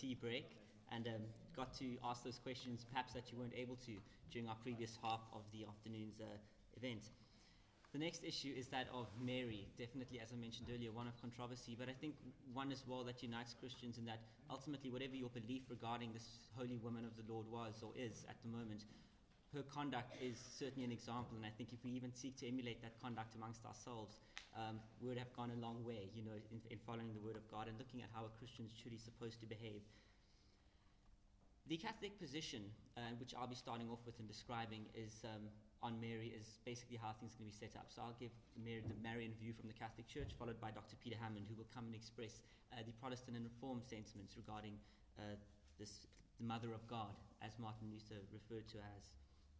tea break and got to ask those questions perhaps that you weren't able to during our previous half of the afternoon's event. The next issue is that of Mary, definitely, as I mentioned earlier, one of controversy, but I think one as well that unites Christians in that ultimately whatever your belief regarding this holy woman of the Lord was or is at the moment, her conduct is certainly an example, and I think if we even seek to emulate that conduct amongst ourselves, we would have gone a long way, in following the Word of God and looking at how a Christian is truly supposed to behave. The Catholic position, which I'll be starting off with and describing, is on Mary, is basically how things are going to be set up. So I'll give the Marian view from the Catholic Church, followed by Dr. Peter Hammond, who will come and express the Protestant and Reformed sentiments regarding the Mother of God, as Martin Luther referred to as.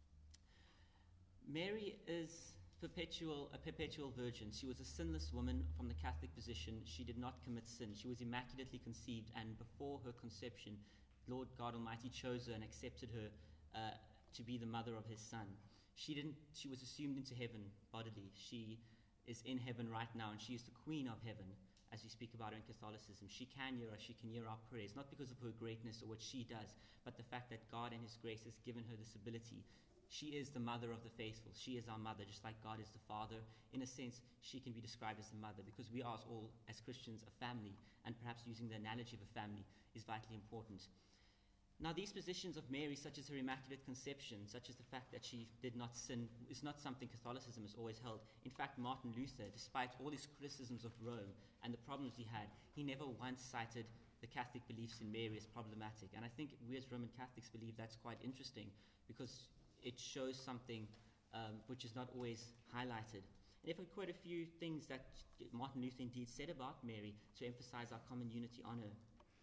Mary is a perpetual virgin. She was a sinless woman from the Catholic position. She did not commit sin. She was immaculately conceived, and before her conception, Lord God Almighty chose her and accepted her to be the mother of his Son. She was assumed into heaven bodily. She is in heaven right now, and she is the Queen of heaven, as we speak about her in Catholicism. She can hear us, she can hear our prayers, not because of her greatness or what she does, but the fact that God in his grace has given her this ability. She is the mother of the faithful. She is our mother, just like God is the father. In a sense, she can be described as the mother, because we are all, as Christians, a family, and perhaps using the analogy of a family is vitally important. Now, these positions of Mary, such as her immaculate conception, such as the fact that she did not sin, is not something Catholicism has always held. In fact, Martin Luther, despite all his criticisms of Rome and the problems he had, he never once cited the Catholic beliefs in Mary as problematic. And I think we as Roman Catholics believe that's quite interesting, because it shows something which is not always highlighted. And if I quote a few things that Martin Luther indeed said about Mary to emphasize our common unity on her.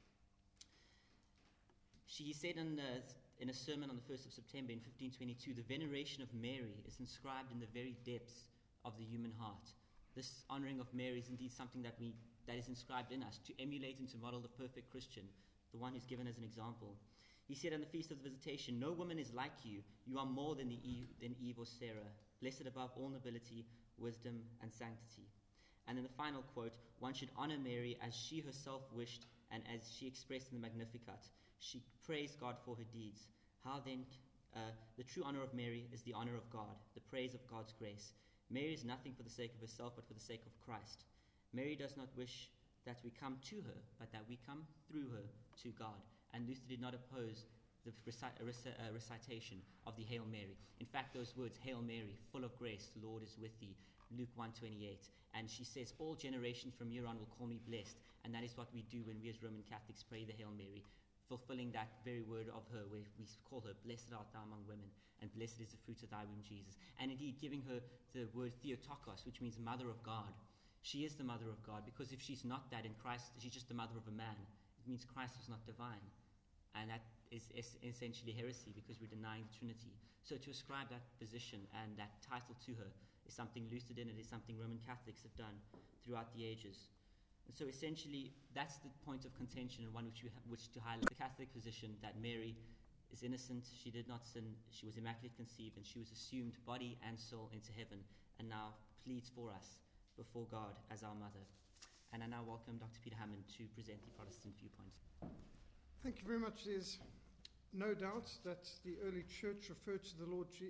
She said in a sermon on the 1st of September in 1522, the veneration of Mary is inscribed in the very depths of the human heart. This honoring of Mary is indeed something that is inscribed in us, to emulate and to model the perfect Christian, the one who's given as an example. He said on the Feast of the Visitation, no woman is like you. You are more than Eve or Sarah, blessed above all nobility, wisdom, and sanctity. And in the final quote, one should honor Mary as she herself wished and as she expressed in the Magnificat. She praised God for her deeds. How then, the true honor of Mary is the honor of God, the praise of God's grace. Mary is nothing for the sake of herself, but for the sake of Christ. Mary does not wish that we come to her, but that we come through her to God. And Luther did not oppose the recitation of the Hail Mary. In fact, those words, Hail Mary, full of grace, the Lord is with thee, Luke 1:28. And she says, all generations from here on will call me blessed. And that is what we do when we as Roman Catholics pray the Hail Mary, fulfilling that very word of her, where we call her, blessed art thou among women, and blessed is the fruit of thy womb, Jesus. And indeed, giving her the word Theotokos, which means mother of God. She is the mother of God, because if she's not that in Christ, she's just the mother of a man. It means Christ was not divine. And that is essentially heresy, because we're denying the Trinity. So to ascribe that position and that title to her is something Luther did, and it is something Roman Catholics have done throughout the ages. And so essentially, that's the point of contention, and one which to highlight the Catholic position that Mary is innocent, she did not sin, she was immaculate conceived, and she was assumed body and soul into heaven, and now pleads for us before God as our mother. And I now welcome Dr. Peter Hammond to present the Protestant viewpoint. Thank you very much. There's no doubt that the early church referred to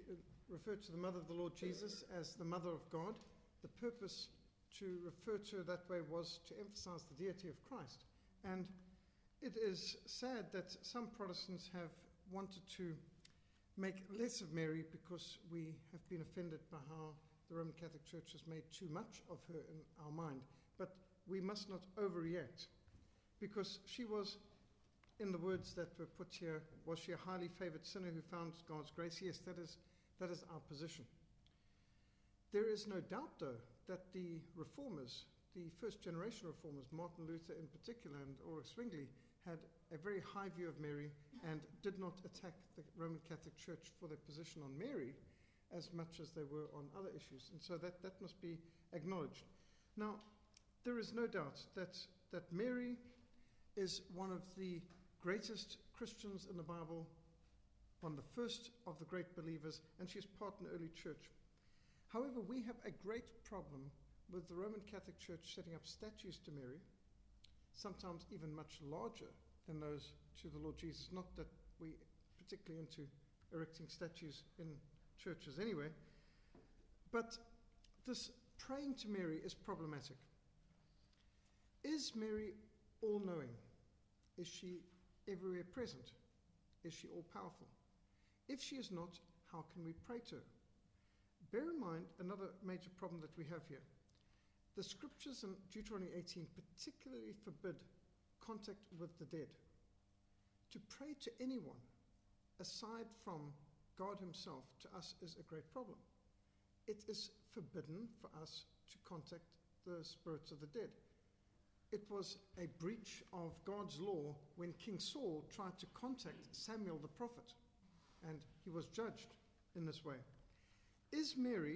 the mother of the Lord Jesus as the mother of God. The purpose to refer to her that way was to emphasize the deity of Christ. And it is sad that some Protestants have wanted to make less of Mary because we have been offended by how the Roman Catholic Church has made too much of her in our mind. But we must not overreact, because she was, in the words that were put here, was she a highly favored sinner who found God's grace? Yes, that is our position. There is no doubt, though, that the reformers, the first generation reformers, Martin Luther in particular and Ulrich Zwingli, had a very high view of Mary and did not attack the Roman Catholic Church for their position on Mary as much as they were on other issues. And so that must be acknowledged. Now, there is no doubt that Mary is one of the greatest Christians in the Bible, one of the first of the great believers, and she is part in the early church. However, we have a great problem with the Roman Catholic Church setting up statues to Mary, sometimes even much larger than those to the Lord Jesus. Not that we particularly into erecting statues in churches anyway, but this praying to Mary is problematic. Is Mary all-knowing? Is she everywhere present? Is she all-powerful? If she is not, how can we pray to her? Bear in mind another major problem that we have here. The scriptures in Deuteronomy 18 particularly forbid contact with the dead. To pray to anyone aside from God himself to us is a great problem. It is forbidden for us to contact the spirits of the dead. It was a breach of God's law when King Saul tried to contact Samuel the prophet, and he was judged in this way. Is Mary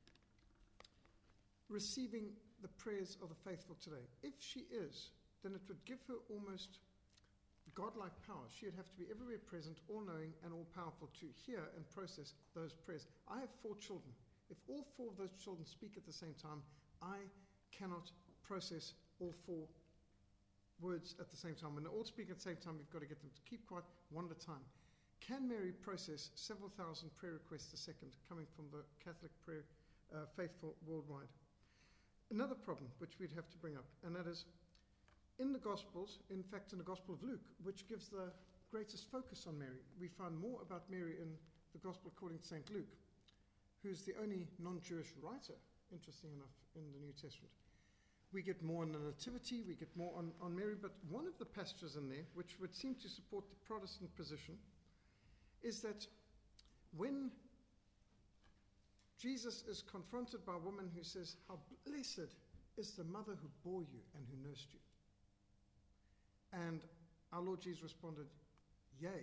receiving the prayers of the faithful today? If she is, then it would give her almost godlike power. She would have to be everywhere present, all-knowing and all-powerful to hear and process those prayers. I have 4 children. If all 4 of those children speak at the same time, I cannot process all 4 words at the same time. When they all speak at the same time, we've got to get them to keep quiet one at a time. Can Mary process several thousand prayer requests a second coming from the Catholic prayer faithful worldwide? Another problem which we'd have to bring up, and that is in the Gospels, in fact in the Gospel of Luke, which gives the greatest focus on Mary, we find more about Mary in the Gospel according to St. Luke, who's the only non-Jewish writer, interesting enough, in the New Testament. We get more on the Nativity, we get more on Mary, but one of the passages in there, which would seem to support the Protestant position, is that when Jesus is confronted by a woman who says, "How blessed is the mother who bore you and who nursed you." And our Lord Jesus responded, "Yea,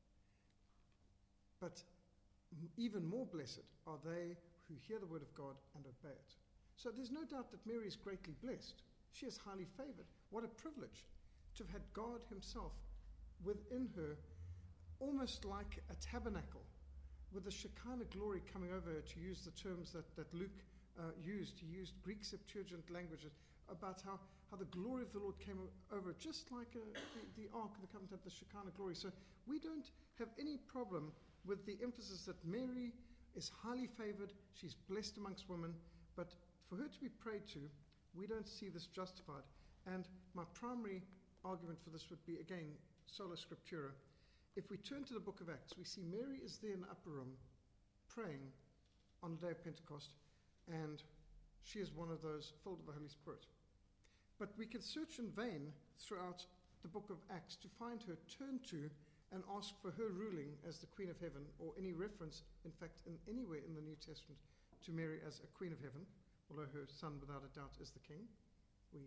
but even more blessed are they who hear the word of God and obey it." So there's no doubt that Mary is greatly blessed. She is highly favored. What a privilege to have had God himself within her, almost like a tabernacle, with the Shekinah glory coming over her, to use the terms that Luke used. He used Greek Septuagint languages about how the glory of the Lord came over, just like the Ark of the Covenant had the Shekinah glory. So we don't have any problem with the emphasis that Mary is highly favored, she's blessed amongst women, but for her to be prayed to, we don't see this justified. And my primary argument for this would be, again, sola scriptura. If we turn to the book of Acts, we see Mary is there in the upper room praying on the day of Pentecost, and she is one of those filled with the Holy Spirit. But we can search in vain throughout the book of Acts to find her, turn to and ask for her ruling as the Queen of Heaven, or any reference, in fact, in anywhere in the New Testament to Mary as a Queen of Heaven, although her son, without a doubt, is the King. We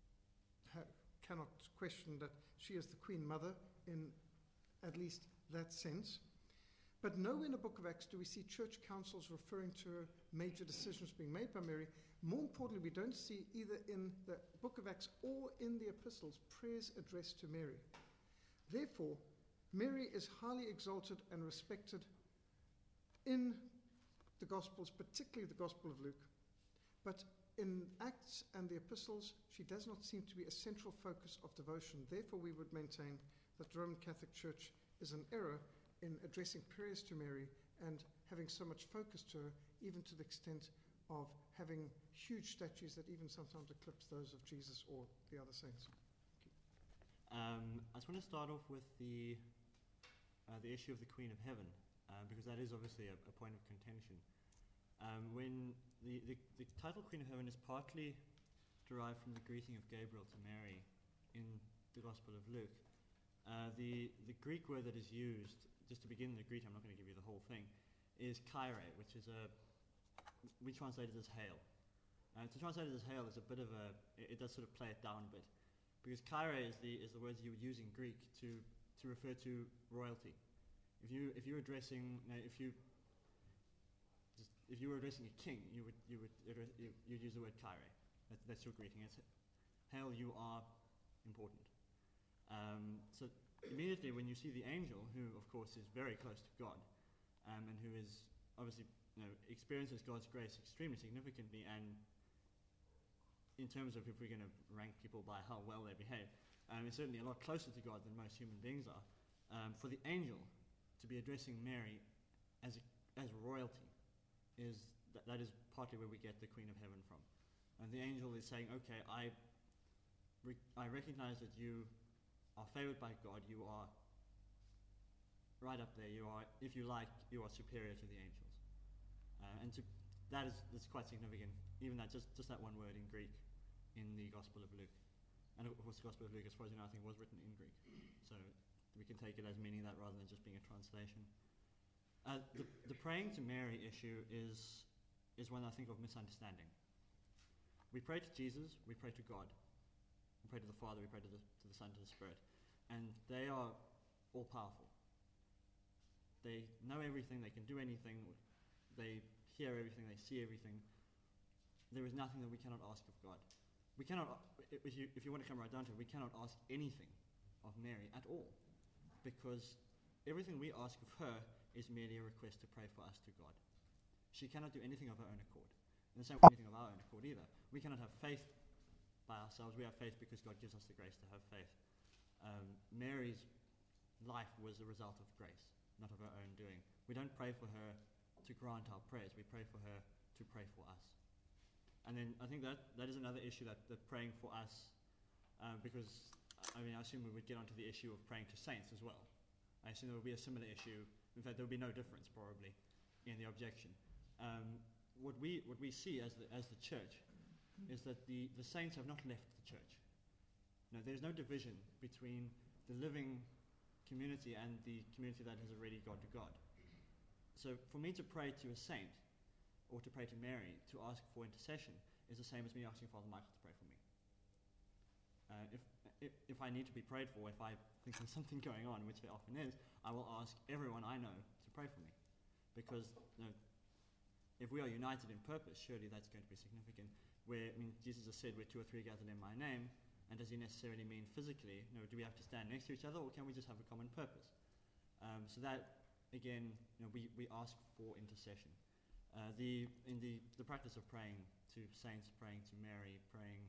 cannot question that she is the Queen Mother in at least that sense. But nowhere in the book of Acts do we see church councils referring to major decisions being made by Mary. More importantly, we don't see either in the book of Acts or in the epistles prayers addressed to Mary. Therefore, Mary is highly exalted and respected in the Gospels, particularly the Gospel of Luke. But in Acts and the epistles, she does not seem to be a central focus of devotion. Therefore, we would maintain that the Roman Catholic Church is an error in addressing prayers to Mary and having so much focus to her, even to the extent of having huge statues that even sometimes eclipse those of Jesus or the other saints. I just want to start off with the issue of the Queen of Heaven, because that is obviously a point of contention. When the title Queen of Heaven is partly derived from the greeting of Gabriel to Mary in the Gospel of Luke. The Greek word that is used, just to begin the greeting, I'm not going to give you the whole thing, is Kyrie, which is we translate it as hail. To translate it as hail is a bit of it does sort of play it down a bit, because Kyrie is the word you would use in Greek to refer to royalty. If you were addressing if you were addressing a king, you'd use the word Kyrie. That's your greeting. It's hail, you are important. So immediately when you see the angel, who of course is very close to God, and who is obviously experiences God's grace extremely significantly, and in terms of if we're going to rank people by how well they behave, is certainly a lot closer to God than most human beings are. For the angel to be addressing Mary as royalty that is partly where we get the Queen of Heaven from. And the angel is saying, okay, I recognize that you are favored by God. You are right up there. You are, if you like, you are superior to the angels. That's quite significant. Even that, just that one word in Greek in the Gospel of Luke. And of course, the Gospel of Luke, as far as you know, I think was written in Greek. So we can take it as meaning that rather than just being a translation. The praying to Mary issue is one I think of misunderstanding. We pray to Jesus, we pray to God. We pray to the Father, we pray to the Son, to the Spirit. And they are all powerful. They know everything, they can do anything, they hear everything, they see everything. There is nothing that we cannot ask of God. We cannot, if you want to come right down to it, we cannot ask anything of Mary at all, because everything we ask of her is merely a request to pray for us to God. She cannot do anything of her own accord. And the same with anything of our own accord either. We cannot have faith by ourselves. We have faith because God gives us the grace to have faith. Mary's life was a result of grace, not of her own doing. We don't pray for her to grant our prayers. We pray for her to pray for us. And then I think that is another issue that praying for us, because I assume we would get onto the issue of praying to saints as well. I assume there would be a similar issue. In fact, there would be no difference probably in the objection. What we see as the church is that the saints have not left the church. No, there's no division between the living community and the community that has already gone to God. So for me to pray to a saint or to pray to Mary to ask for intercession is the same as me asking Father Michael to pray for me. If I need to be prayed for, if I think there's something going on, which there often is, I will ask everyone I know to pray for me. Because if we are united in purpose, surely that's going to be significant. Jesus has said, where 2 or 3 gathered in my name, and does he necessarily mean physically? Do we have to stand next to each other, or can we just have a common purpose? So that, again, we ask for intercession. In the practice of praying to saints, praying to Mary, praying,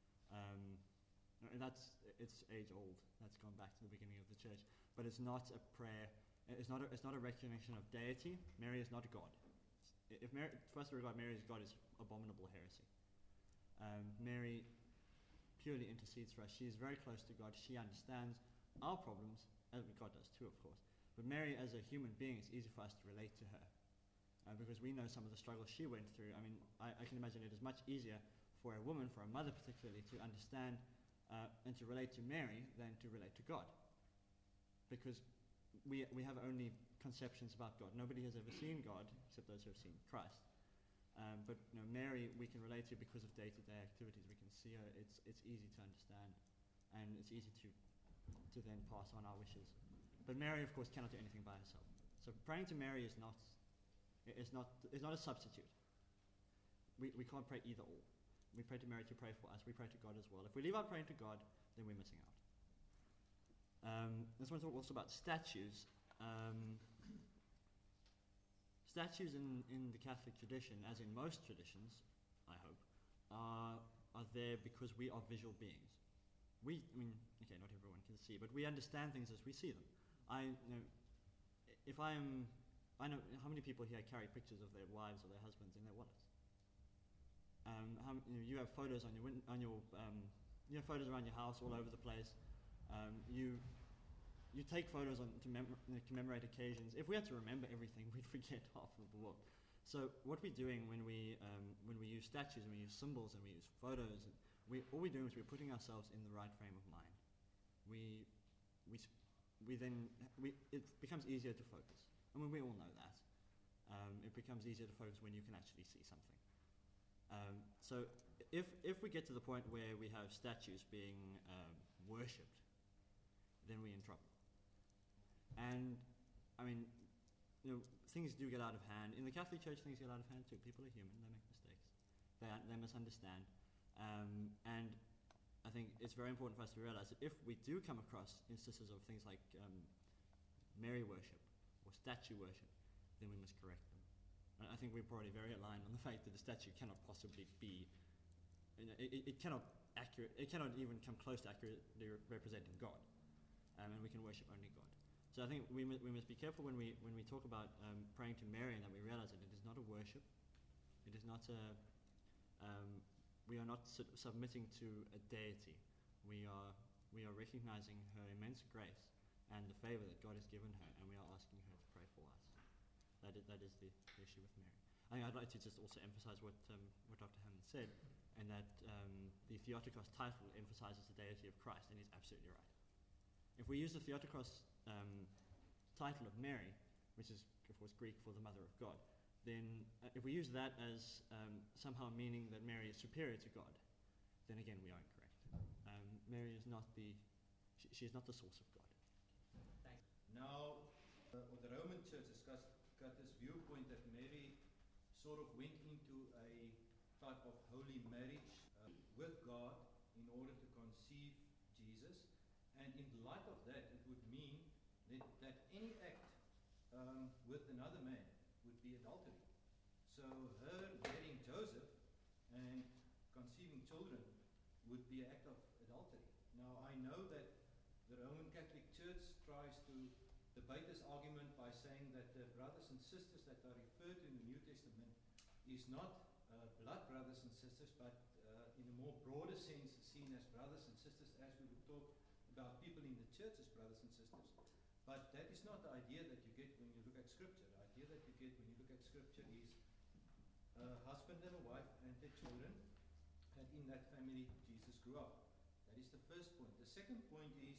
it's age old. That's gone back to the beginning of the church. But it's not a prayer. It's not a recognition of deity. Mary is not God. For us to regard Mary as God is abominable heresy. Mary purely intercedes for us. She is very close to God. She understands our problems, as God does too, of course. But Mary, as a human being, it's easy for us to relate to her because we know some of the struggles she went through. I can imagine it is much easier for a woman, for a mother particularly, to understand and to relate to Mary than to relate to God, because we have only conceptions about God. Nobody has ever seen God except those who have seen Christ. But Mary we can relate to because of day-to-day activities. We can see her. It's easy to understand, and it's easy to then pass on our wishes. But Mary, of course, cannot do anything by herself. So praying to Mary is not a substitute. We can't pray either or. We pray to Mary to pray for us. We pray to God as well. If we leave out praying to God, then we're missing out. This one's also about statues. Statues in the Catholic tradition, as in most traditions, I hope, are there because we are visual beings. Not everyone can see, but we understand things as we see them. I know how many people here carry pictures of their wives or their husbands in their wallets. You have photos on your you have photos around your house all over the place. You take photos to commemorate occasions. If we had to remember everything, we'd forget half of the world. So what we're doing when we use statues and we use symbols and we use photos, all we're doing is we're putting ourselves in the right frame of mind. It becomes easier to focus. We all know that. It becomes easier to focus when you can actually see something. So if we get to the point where we have statues being worshipped, then we're in trouble. And things do get out of hand. In the Catholic Church, things get out of hand too. People are human; they make mistakes. They misunderstand. And I think it's very important for us to realize that if we do come across instances of things like Mary worship or statue worship, then we must correct them. And I think we're probably very aligned on the fact that the statue cannot possibly be, it cannot accurate. It cannot even come close to accurately representing God, and we can worship only God. So I think we must be careful when we talk about praying to Mary, and that we realize that it is not a worship. It is not a. We are not submitting to a deity. We are recognizing her immense grace and the favor that God has given her, and we are asking her to pray for us. That is the issue with Mary. I think I'd like to just also emphasize what Dr. Hammond said, and that the Theotokos title emphasizes the deity of Christ, and he's absolutely right. If we use the Theotokos title of Mary, which is, of course, Greek for the Mother of God, then if we use that as somehow meaning that Mary is superior to God, then again we are incorrect. Mary is not she is not the source of God. Thanks. Now, the Roman Church has got this viewpoint that Mary sort of went into a type of holy marriage with God in order to conceive Jesus, and in light of that, it would mean that any act with another man would be adultery. So her marrying Joseph and conceiving children would be an act of adultery. Now I know that the Roman Catholic Church tries to debate this argument by saying that the brothers and sisters that are referred to in the New Testament is not blood brothers and sisters, but in a more broader sense seen as brothers and sisters, as we would talk about people in the church as brothers and sisters. But that is not the idea that you get when you look at Scripture. The idea that you get when you look at Scripture is a husband and a wife and their children, and in that family Jesus grew up. That is the first point. The second point is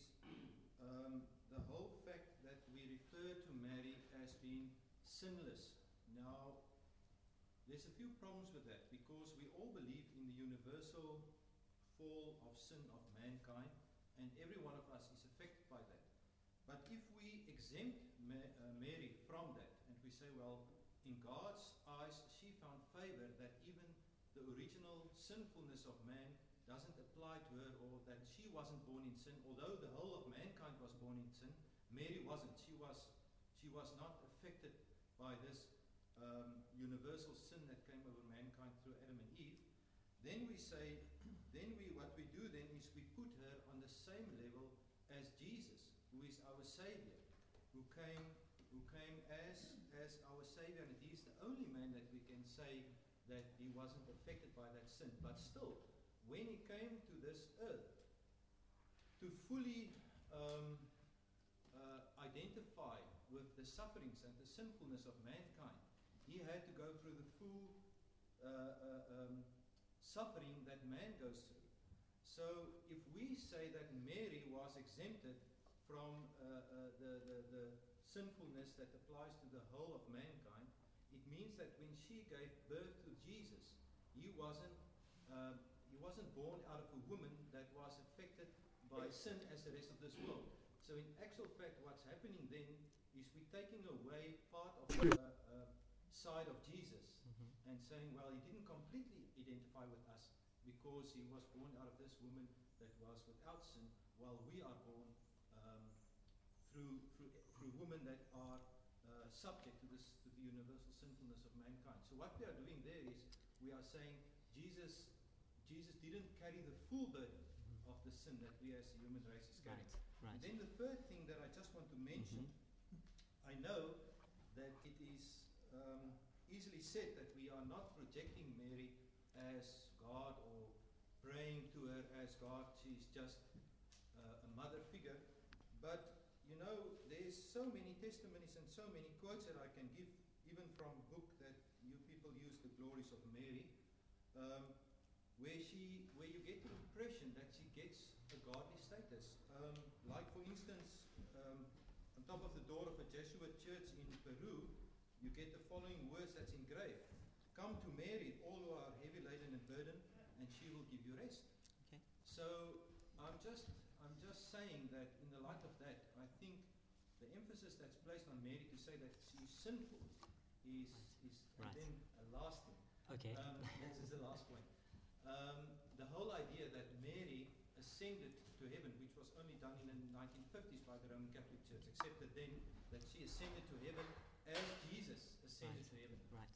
the whole fact that we refer to Mary as being sinless. Now, there's a few problems with that, because we all believe in the universal fall of sin of mankind, and every one of us is affected by that. But if we exempt Mary from that, and we say, well, in God's eyes, she found favor that even the original sinfulness of man doesn't apply to her, or that she wasn't born in sin, although the whole of mankind was born in sin, Mary wasn't. She was not affected by this universal sin that came over mankind through Adam and Eve. Then we say, what we do then is we put her on the same level as Jesus, who is our Savior, who came as our Savior, and he's the only man that we can say that he wasn't affected by that sin. But still, when he came to this earth to fully identify with the sufferings and the sinfulness of mankind, he had to go through the full suffering that man goes through. So if we say that Mary was exempted from the sinfulness that applies to the whole of mankind, it means that when she gave birth to Jesus, he wasn't born out of a woman that was affected by sin as the rest of this world. So in actual fact, what's happening then is we're taking away part of the side of Jesus, and saying, well, he didn't completely identify with us because he was born out of this woman that was without sin, while we are born through women that are subject to the universal sinfulness of mankind. So what we are doing there is we are saying Jesus didn't carry the full burden of the sin that we as the human race is carrying. Right. And then the third thing that I just want to mention, I know that it is easily said that we are not projecting Mary as God or praying to her as God. She's just a mother figure. But, you know, there's so many testimonies and so many quotes that I can give, even from a book that you people use, The Glories of Mary, where you get the impression that she gets a godly status. Like, for instance, on top of the door of a Jesuit church in Peru, you get the following words that's engraved: "Come to Mary, all who are heavy laden and burdened, and she will give you rest." Okay. So I'm just saying that in the light of that, I think the emphasis that's placed on Mary to say that she's sinful is Right. And then a last thing. Okay. This is the last point. The whole idea that Mary ascended to heaven, which was only done in the 1950s by the Roman Catholic Church, accepted then that she ascended to heaven as Jesus ascended to heaven. Right. I think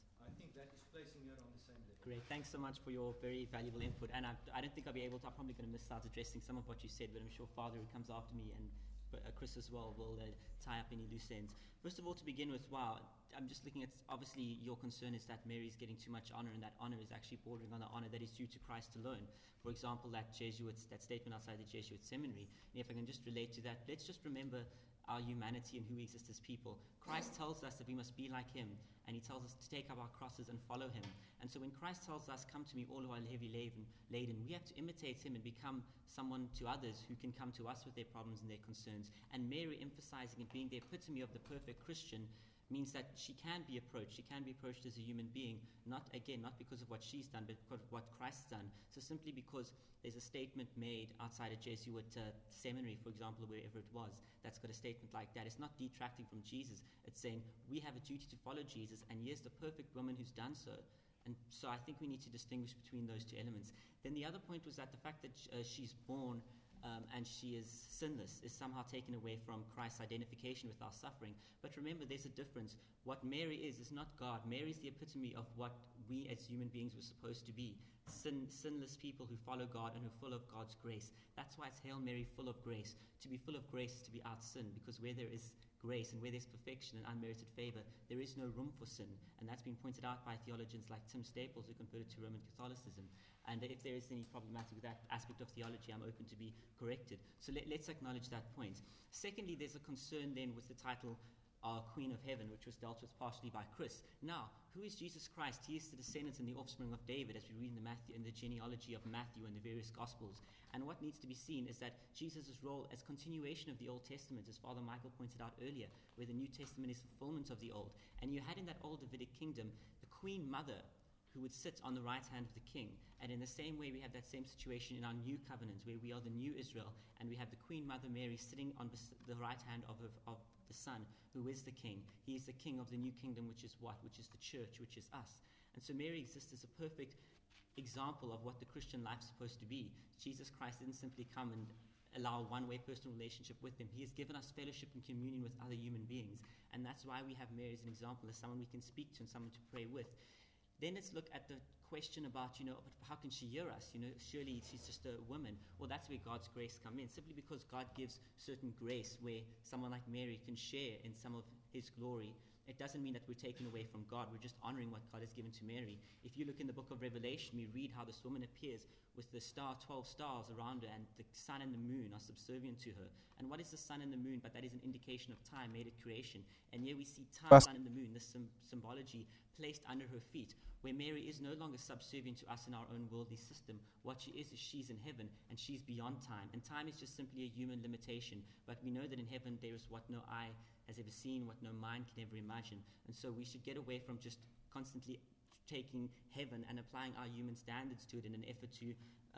think that is placing her on the same level. Great. Thanks so much for your very valuable input. And I don't think I'll be able to. I'm probably going to miss out addressing some of what you said, but I'm sure Father, who comes after me, and Chris as well, will tie up any loose ends. First of all, to begin with, wow, I'm just looking at, obviously, your concern is that Mary's getting too much honor, and that honor is actually bordering on the honor that is due to Christ alone. For example, that statement outside the Jesuit seminary. And if I can just relate to that, let's just remember our humanity and who we exist as people. Christ tells us that we must be like him, and he tells us to take up our crosses and follow him. And so when Christ tells us, come to me, all who are heavy laden, we have to imitate him and become someone to others who can come to us with their problems and their concerns. And Mary, emphasizing and being the epitome of the perfect Christian, means that she can be approached. She can be approached as a human being, not because of what she's done, but because of what Christ's done. So simply because there's a statement made outside a Jesuit seminary, for example, or wherever it was, that's got a statement like that, it's not detracting from Jesus. It's saying we have a duty to follow Jesus, and here's the perfect woman who's done so. And so I think we need to distinguish between those two elements. Then the other point was that the fact that she's born and she is sinless is somehow taken away from Christ's identification with our suffering. But remember, there's a difference. What Mary is not God. Mary is the epitome of what we as human beings were supposed to be. Sinless people who follow God and who are full of God's grace. That's why it's Hail Mary, full of grace. To be full of grace is to be out sin, because where there is grace and where there's perfection and unmerited favor, there is no room for sin. And that's been pointed out by theologians like Tim Staples, who converted to Roman Catholicism. And if there is any problematic with that aspect of theology, I'm open to be corrected. So let's acknowledge that point. Secondly, there's a concern then with the title Queen of Heaven, which was dealt with partially by Chris. Now, who is Jesus Christ? He is the descendant and the offspring of David, as we read in the genealogy of Matthew and the various Gospels. And what needs to be seen is that Jesus' role as continuation of the Old Testament, as Father Michael pointed out earlier, where the New Testament is fulfillment of the Old. And you had in that old Davidic kingdom the Queen Mother, who would sit on the right hand of the king. And in the same way, we have that same situation in our new covenant, where we are the new Israel, and we have the Queen Mother Mary sitting on the right hand of the Son, who is the king. He is the king of the new kingdom, which is what? Which is the church, which is us. And so Mary exists as a perfect example of what the Christian life is supposed to be. Jesus Christ didn't simply come and allow a one-way personal relationship with him. He has given us fellowship and communion with other human beings. And that's why we have Mary as an example, as someone we can speak to and someone to pray with. Then let's look at the question about, how can she hear us? Surely she's just a woman. Well, that's where God's grace comes in. Simply because God gives certain grace where someone like Mary can share in some of his glory, it doesn't mean that we're taken away from God. We're just honoring what God has given to Mary. If you look in the book of Revelation, we read how this woman appears with the 12 stars around her, and the sun and the moon are subservient to her. And what is the sun and the moon? But that is an indication of time made at creation. And here we see time, sun and the moon, this symbology placed under her feet, where Mary is no longer subservient to us in our own worldly system. What she is she's in heaven, and she's beyond time. And time is just simply a human limitation. But we know that in heaven there is what no eye has ever seen, what no mind can ever imagine. And so we should get away from just constantly taking heaven and applying our human standards to it in an effort to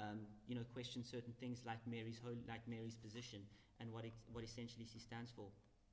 question certain things like Mary's position and what essentially she stands for.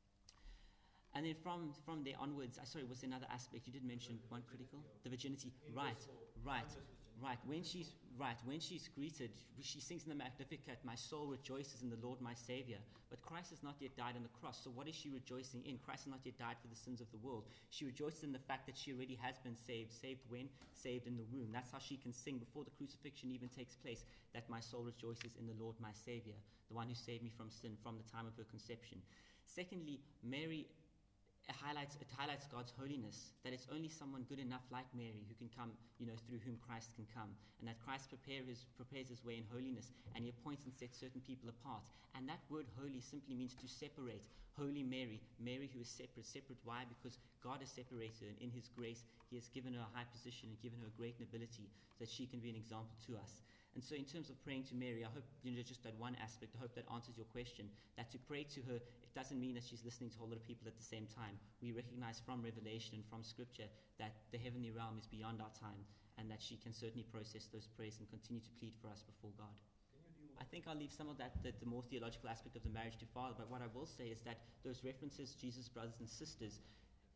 And then from there onwards, was there another aspect? You did mention one critical? The virginity. Right. When she's greeted, she sings in the Magnificat, "My soul rejoices in the Lord my Savior." But Christ has not yet died on the cross. So what is she rejoicing in? Christ has not yet died for the sins of the world. She rejoices in the fact that she already has been saved. Saved when? Saved in the womb. That's how she can sing before the crucifixion even takes place, that my soul rejoices in the Lord my Savior, the one who saved me from sin from the time of her conception. Secondly, Mary highlights God's holiness, that it's only someone good enough like Mary who can come, through whom Christ can come, and that Christ prepares his way in holiness, and he appoints and sets certain people apart. And that word holy simply means to separate. Holy Mary who is separate. Separate why? Because God has separated her, and in his grace he has given her a high position and given her a great nobility so that she can be an example to us. And so in terms of praying to Mary, I hope, just that one aspect, I hope that answers your question, that to pray to her, it doesn't mean that she's listening to a whole lot of people at the same time. We recognize from Revelation and from Scripture that the heavenly realm is beyond our time, and that she can certainly process those prayers and continue to plead for us before God. I think I'll leave some of that, the more theological aspect of the marriage to Father, but what I will say is that those references, Jesus' brothers and sisters,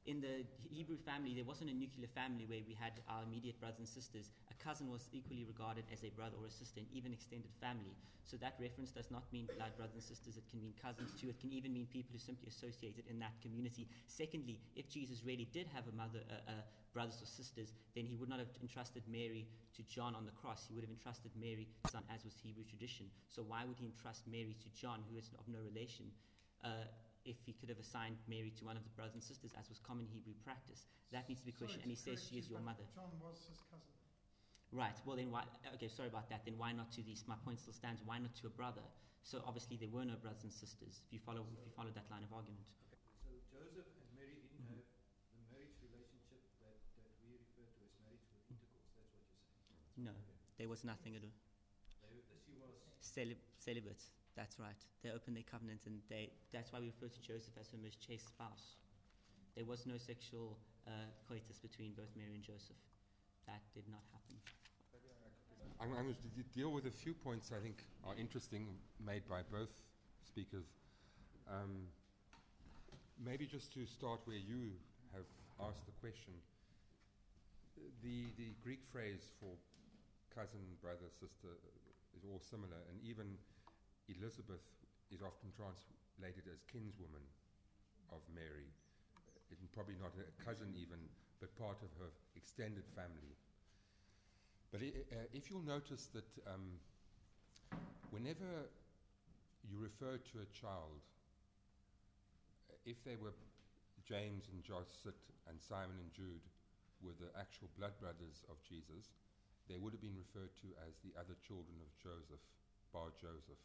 in the Hebrew family, there wasn't a nuclear family where we had our immediate brothers and sisters. A cousin was equally regarded as a brother or a sister, and even extended family. So that reference does not mean blood brothers and sisters. It can mean cousins too. It can even mean people who simply associated in that community. Secondly, if Jesus really did have a mother, brothers or sisters, then he would not have entrusted Mary to John on the cross. He would have entrusted Mary, son, as was Hebrew tradition. So why would he entrust Mary to John, who is of no relation? If he could have assigned Mary to one of the brothers and sisters, as was common Hebrew practice. That needs to be questioned. And he says she is your mother. John was his cousin. Right. Well, then why? Okay, sorry about that. Then why not to these? My point still stands. Why not to a brother? So obviously there were no brothers and sisters. If you follow that line of argument. So Joseph and Mary didn't have the marriage relationship that we refer to as marriage with intercourse. That's what you're saying. No, there was nothing at all. She was Celibate. That's right. They opened their covenant, and that's why we refer to Joseph as her most chaste spouse. There was no sexual coitus between both Mary and Joseph. That did not happen. I'm going to deal with a few points I think are interesting made by both speakers. Maybe just to start where you have asked the question, the Greek phrase for cousin, brother, sister is all similar, and even Elizabeth is often translated as kinswoman of Mary, probably not a cousin even, but part of her extended family. But if you'll notice that whenever you refer to a child, if they were James and Joseph and Simon and Jude were the actual blood brothers of Jesus, they would have been referred to as the other children of Joseph, bar Joseph.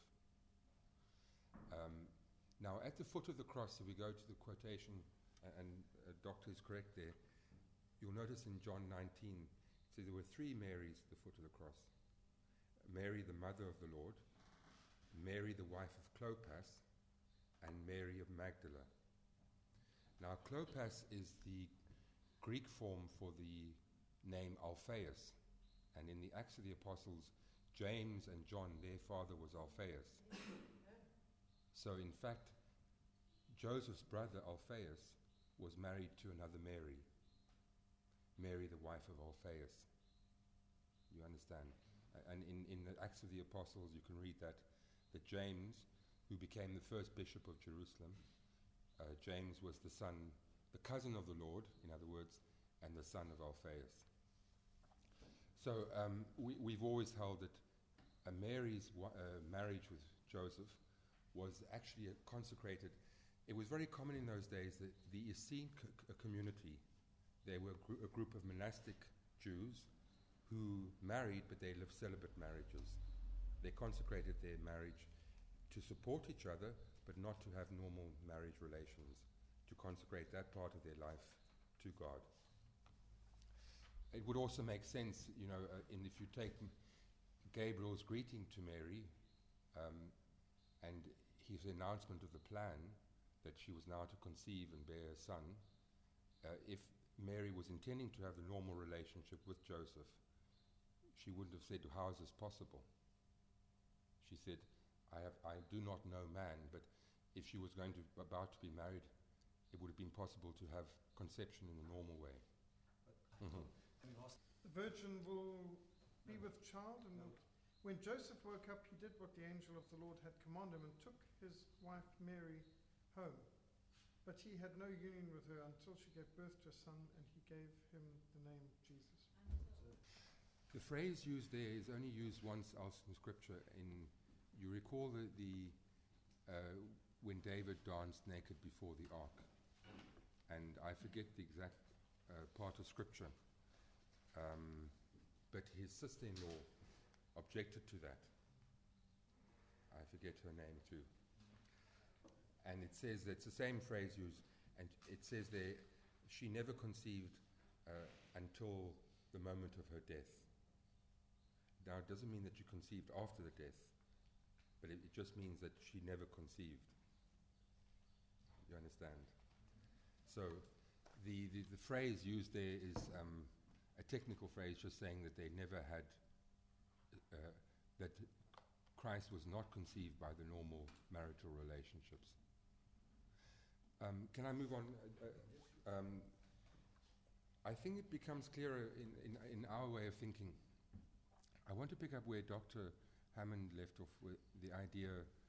Now, at the foot of the cross, if we go to the quotation, and Doctor is correct there, you'll notice in John 19, it says there were three Marys at the foot of the cross. Mary, the mother of the Lord, Mary, the wife of Clopas, and Mary of Magdala. Now, Clopas is the Greek form for the name Alphaeus, and in the Acts of the Apostles, James and John, their father was Alphaeus. So, in fact, Joseph's brother Alphaeus was married to another Mary, Mary, the wife of Alphaeus. You understand? And in the Acts of the Apostles, you can read that James, who became the first bishop of Jerusalem, James was the cousin of the Lord, in other words, and the son of Alphaeus. So we've always held that Mary's marriage with Joseph was actually consecrated. It was very common in those days that the Essene community, they were a group of monastic Jews who married, but they lived celibate marriages. They consecrated their marriage to support each other, but not to have normal marriage relations, to consecrate that part of their life to God. It would also make sense, if you take Gabriel's greeting to Mary, and his announcement of the plan that she was now to conceive and bear a son, if Mary was intending to have a normal relationship with Joseph, she wouldn't have said, "How is this possible?" She said, I do not know man, but if she was about to be married, it would have been possible to have conception in a normal way. The virgin will be with child, and when Joseph woke up, he did what the angel of the Lord had commanded him and took his wife Mary home. But he had no union with her until she gave birth to a son, and he gave him the name Jesus. The phrase used there is only used once else in Scripture. You recall when David danced naked before the ark, and I forget the exact part of Scripture, but his sister-in-law objected to that. I forget her name too. And it says that's the same phrase used, and it says there, she never conceived until the moment of her death. Now, it doesn't mean that she conceived after the death, but it just means that she never conceived. You understand? So the phrase used there is a technical phrase just saying that they never had, that Christ was not conceived by the normal marital relationships. Can I move on? I think it becomes clearer in our way of thinking. I want to pick up where Dr. Hammond left off with the idea.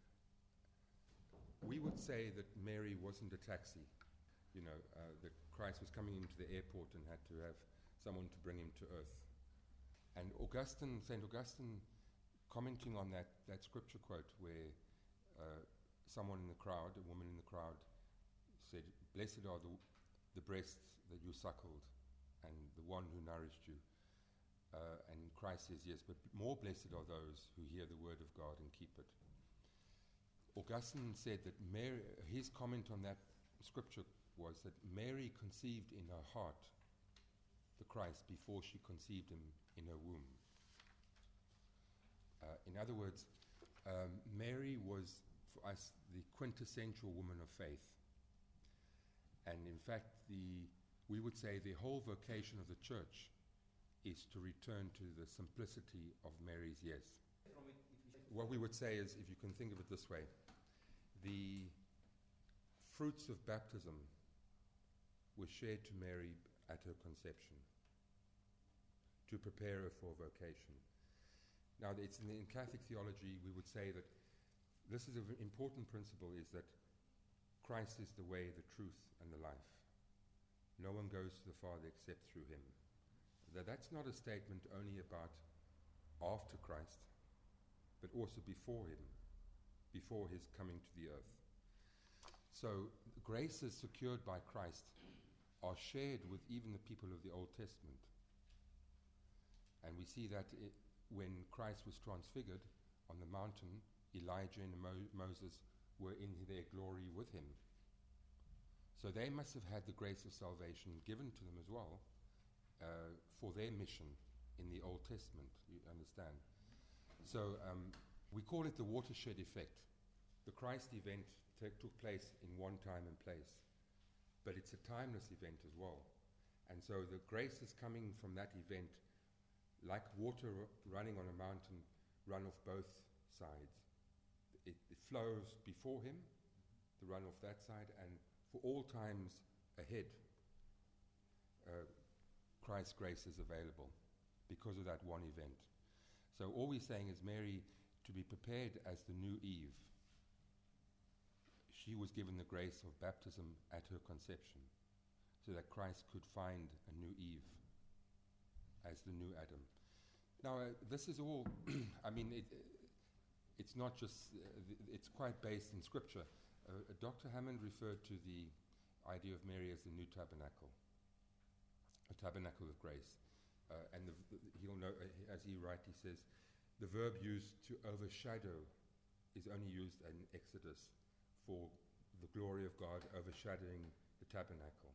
We would say that Mary wasn't a taxi, that Christ was coming into the airport and had to have someone to bring him to earth. And St. Augustine, commenting on that scripture quote where someone in the crowd, a woman in the crowd, said, "Blessed are the breasts that you suckled and the one who nourished you." And Christ says, yes, but more blessed are those who hear the word of God and keep it. Augustine said that Mary, his comment on that scripture was that Mary conceived in her heart the Christ before she conceived him in her womb. In other words, Mary was for us the quintessential woman of faith. And in fact, we would say the whole vocation of the church is to return to the simplicity of Mary's yes. What we would say is, if you can think of it this way, the fruits of baptism were shared to Mary at her conception to prepare her for vocation. Now, it's in Catholic theology, we would say that this is an important principle, is that Christ is the way, the truth, and the life. No one goes to the Father except through him. That's not a statement only about after Christ, but also before him, before his coming to the earth. So graces secured by Christ are shared with even the people of the Old Testament. And we see that when Christ was transfigured on the mountain, Elijah and Moses were in their glory with him. So they must have had the grace of salvation given to them as well for their mission in the Old Testament, you understand. So we call it the watershed effect. The Christ event took place in one time and place, but it's a timeless event as well. And so the grace is coming from that event, like water running on a mountain, run off both sides. It flows before him, the run off that side, and for all times ahead, Christ's grace is available because of that one event. So all we're saying is Mary, to be prepared as the new Eve, she was given the grace of baptism at her conception so that Christ could find a new Eve as the new Adam. Now, this is all, I mean, it's not just, it's quite based in Scripture. Dr. Hammond referred to the idea of Mary as the new tabernacle, a tabernacle of grace. And he'll know, as he rightly says, the verb used to overshadow is only used in Exodus for the glory of God overshadowing the tabernacle.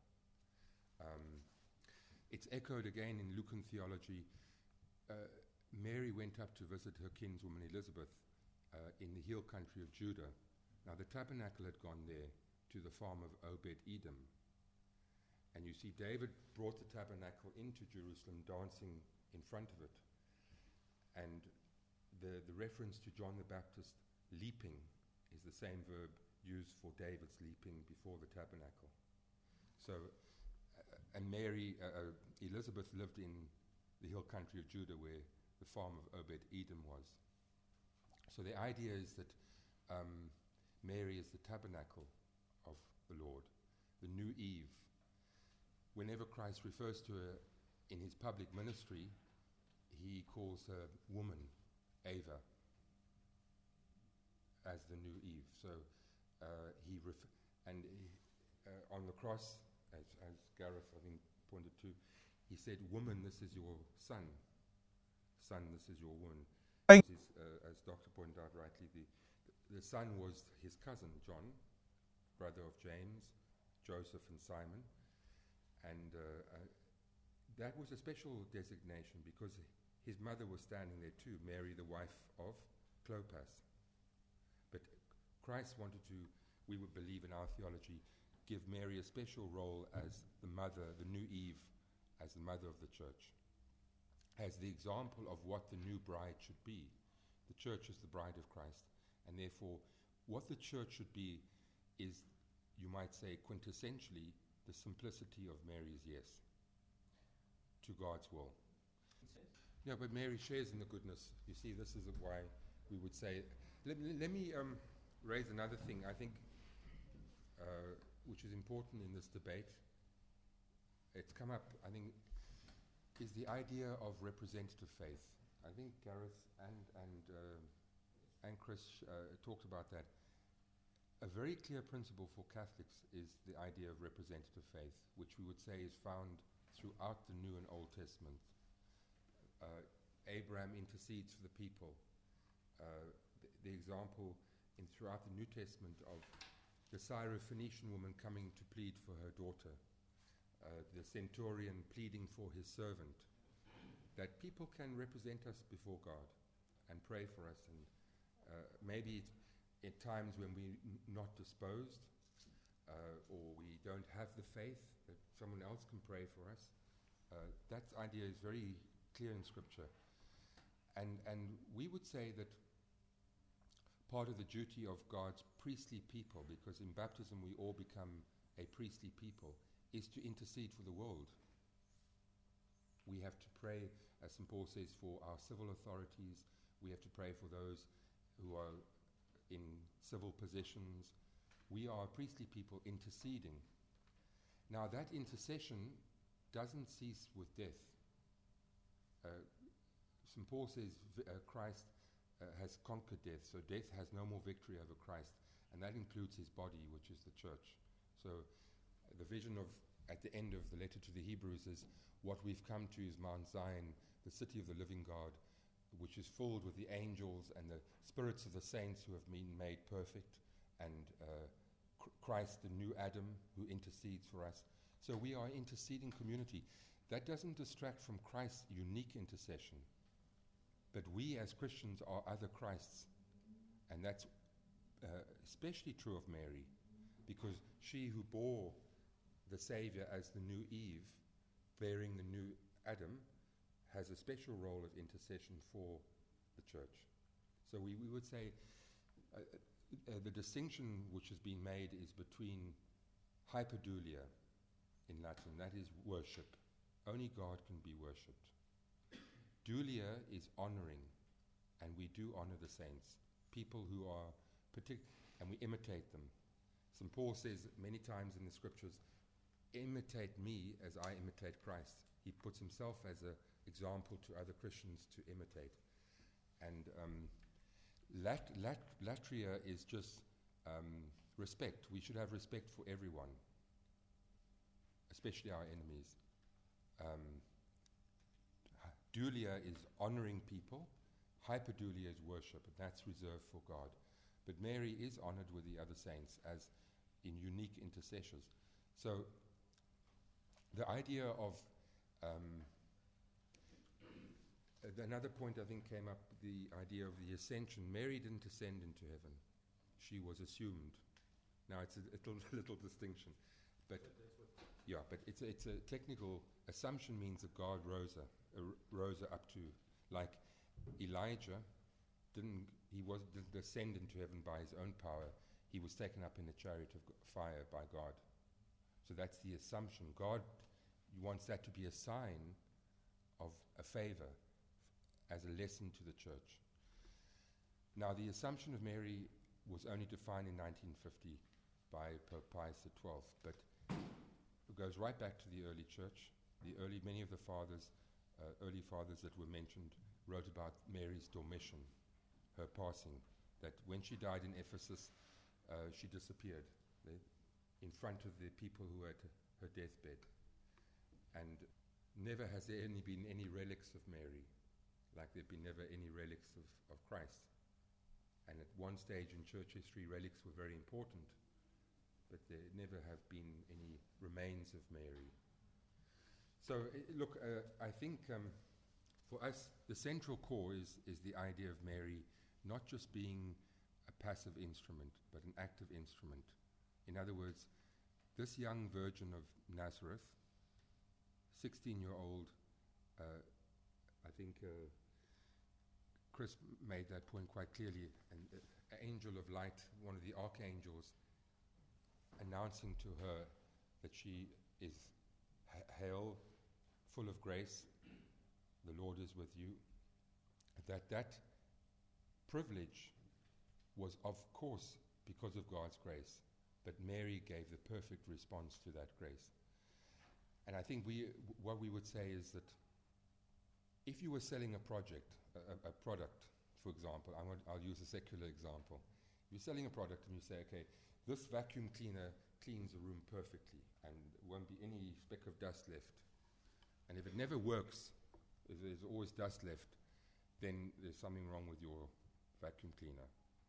It's echoed again in Lucan theology. Mary went up to visit her kinswoman Elizabeth in the hill country of Judah. Now the tabernacle had gone there to the farm of Obed-Edom. And you see David brought the tabernacle into Jerusalem, dancing in front of it. And the reference to John the Baptist leaping is the same verb used for David's leaping before the tabernacle. So, and Mary, Elizabeth lived in the hill country of Judah where the farm of Obed-Edom was. So the idea is that Mary is the tabernacle of the Lord, the new Eve. Whenever Christ refers to her in his public ministry, he calls her woman, Ava, as the new Eve. So on the cross, as Gareth, I think, pointed to, he said, "Woman, this is your son. Son, this is your woman." As Doctor pointed out rightly, the son was his cousin, John, brother of James, Joseph, and Simon. And that was a special designation because his mother was standing there too, Mary, the wife of Clopas. But Christ wanted to, we would believe in our theology, give Mary a special role as the mother, the new Eve, as the mother of the church, as the example of what the new bride should be. The church is the bride of Christ, and therefore what the church should be is, you might say, quintessentially the simplicity of Mary's yes to God's will. Yeah, but Mary shares in the goodness. You see, this is why we would say. Let me raise another thing, I think, which is important in this debate. It's come up, I think, is the idea of representative faith. I think Gareth and Chris talked about that. A very clear principle for Catholics is the idea of representative faith, which we would say is found throughout the New and Old Testament. Abraham intercedes for the people. The example throughout the New Testament of the Syrophoenician woman coming to plead for her daughter, the centurion pleading for his servant, that people can represent us before God and pray for us, and maybe at times when we're not disposed or we don't have the faith, that someone else can pray for us. That idea is very clear in Scripture. And we would say that part of the duty of God's priestly people, because in baptism we all become a priestly people, is to intercede for the world. We have to pray, as St. Paul says, for our civil authorities. We have to pray for those who are in civil positions. We are a priestly people interceding. Now that intercession doesn't cease with death. St. Paul says Christ has conquered death, so death has no more victory over Christ, and that includes his body, which is the church. So the vision of at the end of the letter to the Hebrews is what we've come to is Mount Zion, the city of the living God, which is filled with the angels and the spirits of the saints who have been made perfect, and Christ, the new Adam, who intercedes for us. So we are an interceding community. That doesn't distract from Christ's unique intercession. But we as Christians are other Christs. And that's especially true of Mary, because she who bore the Savior as the new Eve, bearing the new Adam, has a special role of intercession for the church. So we would say the distinction which has been made is between hyperdulia in Latin, that is worship. Only God can be worshipped. Dulia is honoring, and we do honor the saints, people who are and we imitate them. St. Paul says many times in the scriptures, imitate me as I imitate Christ. He puts himself as an example to other Christians to imitate. And latria is just respect. We should have respect for everyone, especially our enemies. Dulia is honoring people. Hyperdulia is worship, and that's reserved for God. But Mary is honored with the other saints as in unique intercessors. So the idea of another point I think came up, the idea of the ascension. Mary didn't ascend into heaven. She was assumed. Now it's a little distinction. But yeah, but it's a technical assumption. Means that God rose her up to, like Elijah didn't ascend into heaven by his own power. He was taken up in a chariot of fire by God. So that's the assumption. God wants that to be a sign of a favor, as a lesson to the church. Now the Assumption of Mary was only defined in 1950 by Pope Pius XII, but it goes right back to the early church. Many of the fathers, early fathers that were mentioned, wrote about Mary's dormition, her passing, that when she died in Ephesus, she disappeared in front of the people who were at her deathbed. And never has there been any relics of Mary, like there have been never any relics of Christ. And at one stage in church history, relics were very important, but there never have been any remains of Mary. So look, I think for us, the central core is the idea of Mary not just being a passive instrument, but an active instrument. In other words, this young virgin of Nazareth, 16-year-old, I think Chris made that point quite clearly, an angel of light, one of the archangels, announcing to her that she is hail, full of grace, the Lord is with you, that privilege was, of course, because of God's grace, but Mary gave the perfect response to that grace. And I think what we would say is that if you were selling a product, for example, I'll use a secular example. You're selling a product and you say, okay, this vacuum cleaner cleans a room perfectly and won't be any speck of dust left. And if it never works, if there's always dust left, then there's something wrong with your vacuum cleaner.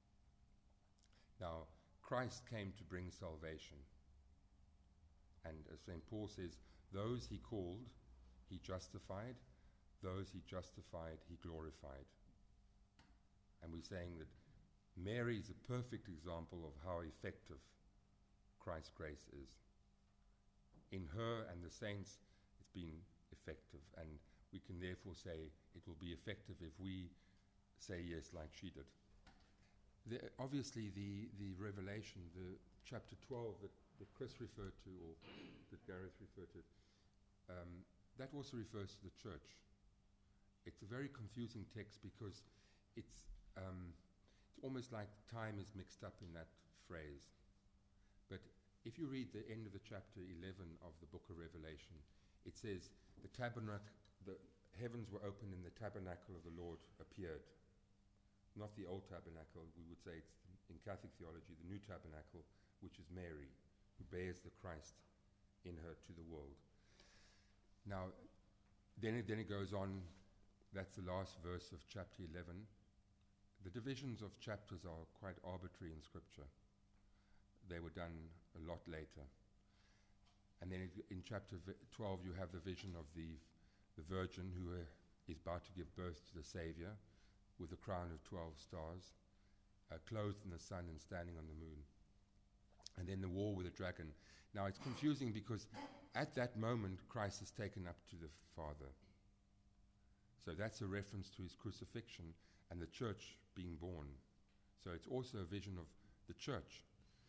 Now, Christ came to bring salvation. And as St. Paul says, those he called, he justified. Those he justified, he glorified. And we're saying that Mary is a perfect example of how effective Christ's grace is. In her and the saints, it's been effective. And we can therefore say it will be effective if we say yes like she did. Obviously, the Revelation, the chapter 12 that Chris referred to, or that Gareth referred to, that also refers to the church. It's a very confusing text because it's almost like time is mixed up in that phrase. But if you read the end of the chapter 11 of the book of Revelation, it says, the heavens were opened and the tabernacle of the Lord appeared. Not the old tabernacle, we would say it's, in Catholic theology, the new tabernacle, which is Mary, who bears the Christ in her to the world. Now, then it goes on, that's the last verse of chapter 11. The divisions of chapters are quite arbitrary in Scripture. They were done a lot later. And then in chapter 12 you have the vision of the virgin who is about to give birth to the Savior with a crown of 12 stars, clothed in the sun and standing on the moon. And then the war with the dragon. Now it's confusing because at that moment Christ is taken up to the Father. So that's a reference to his crucifixion and the church being born. So it's also a vision of the church.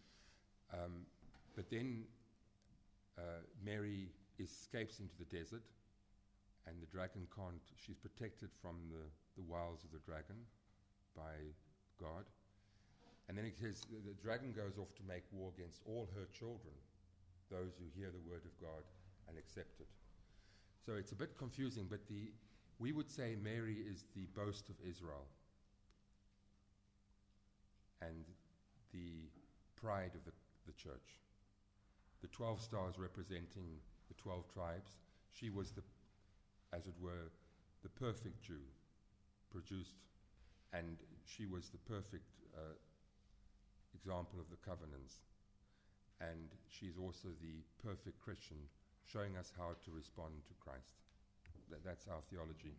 But then Mary escapes into the desert, and the dragon can't, she's protected from the wiles of the dragon by God. And then it says the dragon goes off to make war against all her children, those who hear the word of God and accept it. So it's a bit confusing, but we would say Mary is the boast of Israel and the pride of the church. The 12 stars representing the 12 tribes. She was as it were, the perfect Jew produced, and she was the perfect example of the covenants. And she's also the perfect Christian, showing us how to respond to Christ. That's our theology.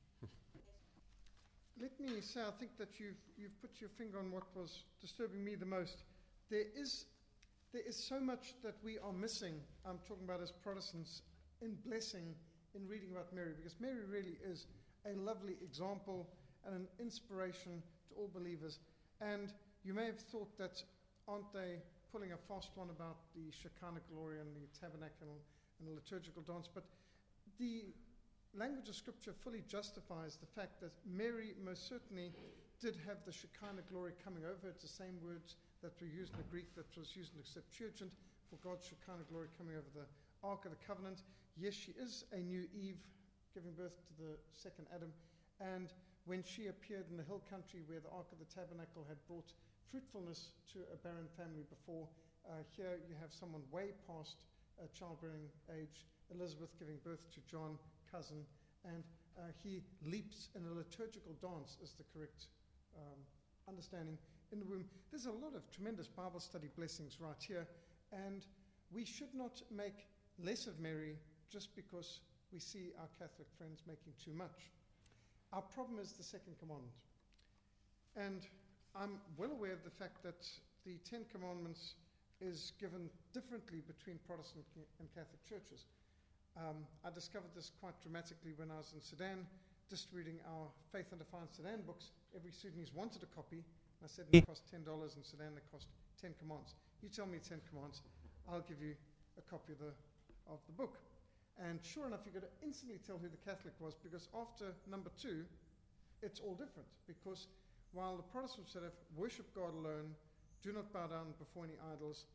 Let me say, I think that you've put your finger on what was disturbing me the most. There is so much that we are missing, I'm talking about as Protestants, in blessing in reading about Mary, because Mary really is a lovely example and an inspiration to all believers. And you may have thought that, aren't they pulling a fast one about the Shekinah glory and the tabernacle and the liturgical dance? But the language of Scripture fully justifies the fact that Mary most certainly did have the Shekinah glory coming over. It's the same words that were used in the Greek that was used in the Septuagint for God's Shekinah glory coming over the Ark of the Covenant. Yes, she is a new Eve, giving birth to the second Adam. And when she appeared in the hill country where the Ark of the Tabernacle had brought fruitfulness to a barren family before, here you have someone way past childbearing age, Elizabeth giving birth to John, cousin, and he leaps in a liturgical dance, is the correct understanding, in the womb. There's a lot of tremendous Bible study blessings right here, and we should not make less of Mary just because we see our Catholic friends making too much. Our problem is the second commandment. And I'm well aware of the fact that the Ten Commandments is given differently between Protestant and Catholic churches. I discovered this quite dramatically when I was in Sudan, distributing our Faith and Defiance Sudan books. Every Sudanese wanted a copy. I said it cost $10. In Sudan, it cost 10 commands. You tell me 10 commands, I'll give you a copy of the book. And sure enough, you're going to instantly tell who the Catholic was, because after number 2, it's all different. Because while the Protestants said, worship God alone, do not bow down before any idols,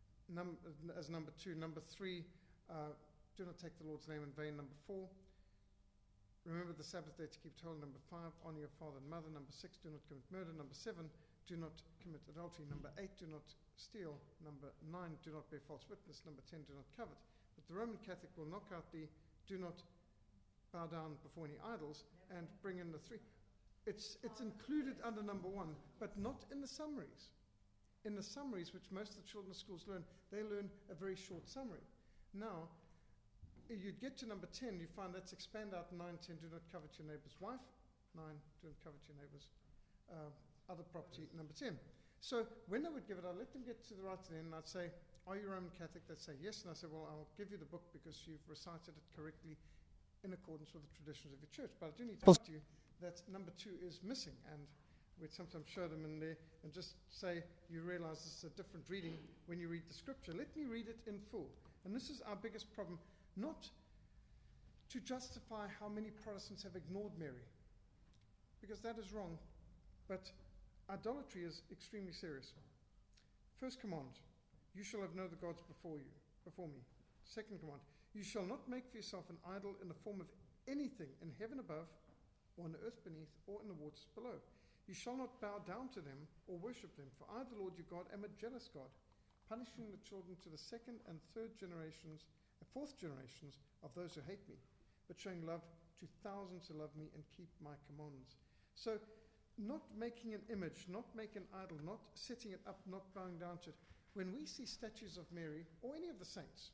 as number 2. Number 3, do not take the Lord's name in vain. Number 4, remember the Sabbath day to keep it holy. Number 5, honor your father and mother. Number 6, do not commit murder. Number 7, do not commit adultery. Number 8, do not steal. Number 9, do not bear false witness. Number 10, do not covet. But the Roman Catholic will knock out the do not bow down before any idols and bring in the 3. It's included under number 1, but not in the summaries. In the summaries, which most of the children's schools learn, they learn a very short summary. Now, you get to number 10, you find that's expand out 9, 10, do not covet your neighbor's wife. 9, do not covet your neighbor's other property. Number 10. So when I would give it, I'd let them get to the right to the end, and I'd say, are you Roman Catholic? They'd say yes, and I say, well, I'll give you the book because you've recited it correctly in accordance with the traditions of your church. But I do need to tell you that number 2 is missing, and we'd sometimes show them in there and just say, you realize this is a different reading when you read the scripture. Let me read it in full. And this is our biggest problem, not to justify how many Protestants have ignored Mary, because that is wrong, but idolatry is extremely serious. First command, you shall have no other gods before me. Second command, you shall not make for yourself an idol in the form of anything in heaven above, or on the earth beneath, or in the waters below. You shall not bow down to them or worship them, for I, the Lord your God, am a jealous God, punishing the children to the 2nd and 3rd generations, and 4th generations of those who hate me, but showing love to thousands who love me and keep my commandments. So, not making an image, not making an idol, not setting it up, not bowing down to it. When we see statues of Mary or any of the saints,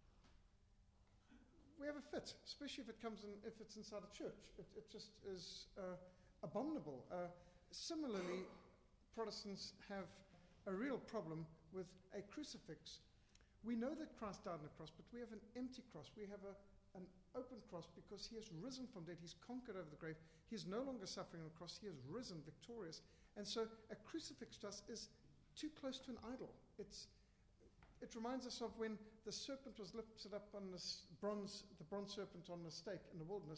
we have a fit, especially if it's inside a church. It just is abominable. Similarly, Protestants have a real problem with a crucifix. We know that Christ died on the cross, but we have an empty cross. We have an open cross because he has risen from dead. He's conquered over the grave. He is no longer suffering on the cross. He has risen victorious. And so a crucifix to us is too close to an idol. It reminds us of when the serpent was lifted up on the bronze serpent on the stake in the wilderness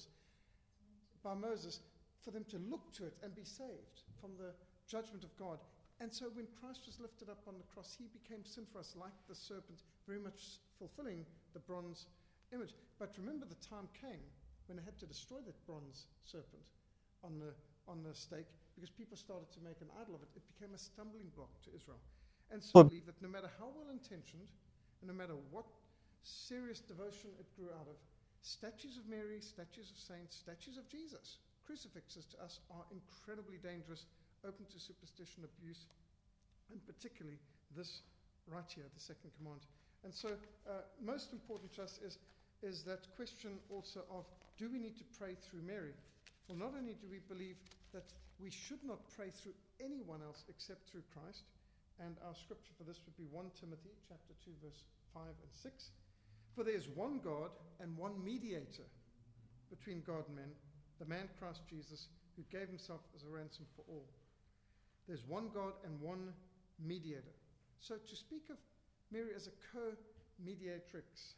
by Moses, for them to look to it and be saved from the judgment of God. And so when Christ was lifted up on the cross, he became sin for us, like the serpent, very much fulfilling the bronze image. But remember, the time came when they had to destroy that bronze serpent on the stake, because people started to make an idol of it. It became a stumbling block to Israel. And so I believe that no matter how well-intentioned, and no matter what serious devotion it grew out of, statues of Mary, statues of saints, statues of Jesus, crucifixes to us are incredibly dangerous, open to superstition, abuse, and particularly this right here, the 2nd command. And so most important to us is that question also of, do we need to pray through Mary? Well, not only do we believe that we should not pray through anyone else except through Christ, and our scripture for this would be 1 Timothy chapter 2, verse 5 and 6. For there is one God and one mediator between God and men, the man Christ Jesus, who gave himself as a ransom for all. There's one God and one mediator. So to speak of Mary as a co-mediatrix,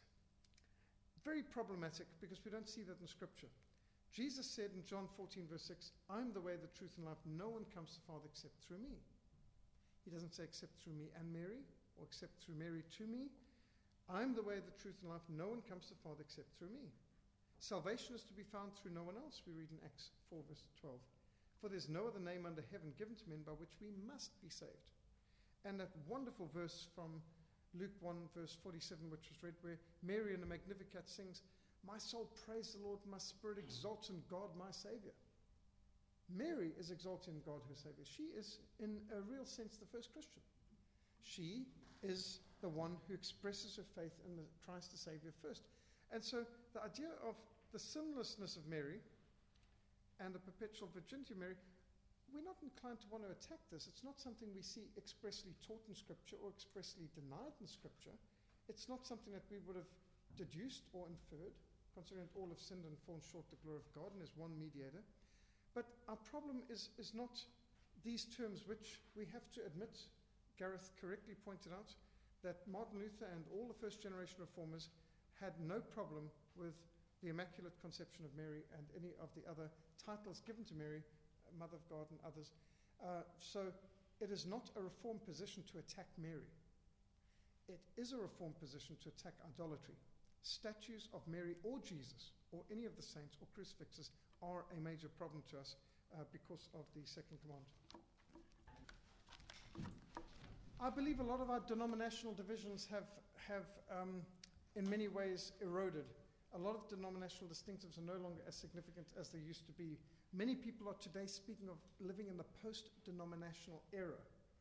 very problematic, because we don't see that in Scripture. Jesus said in John 14, verse 6, I am the way, the truth, and life. No one comes to the Father except through me. He doesn't say except through me and Mary, or except through Mary to me. I am the way, the truth, and life. No one comes to the Father except through me. Salvation is to be found through no one else, we read in Acts 4, verse 12. For there's no other name under heaven given to men by which we must be saved. And that wonderful verse from Luke 1, verse 47, which was read, where Mary in the Magnificat sings, my soul praise the Lord, my spirit exalts in God, my Savior. Mary is exalted in God, her Savior. She is, in a real sense, the first Christian. She is the one who expresses her faith in Christ the Savior first. And so the idea of the sinlessness of Mary and the perpetual virginity of Mary, we're not inclined to want to attack this. It's not something we see expressly taught in Scripture or expressly denied in Scripture. It's not something that we would have deduced or inferred, considering that all have sinned and fallen short the glory of God and there's one mediator. But our problem is not these terms, which we have to admit, Gareth correctly pointed out, that Martin Luther and all the first generation reformers had no problem with the Immaculate Conception of Mary and any of the other titles given to Mary, Mother of God and others. So it is not a reformed position to attack Mary. It is a reformed position to attack idolatry. Statues of Mary or Jesus or any of the saints or crucifixes are a major problem to us because of the second command. I believe a lot of our denominational divisions have in many ways eroded. A lot of denominational distinctives are no longer as significant as they used to be. Many people are today speaking of living in the post-denominational era,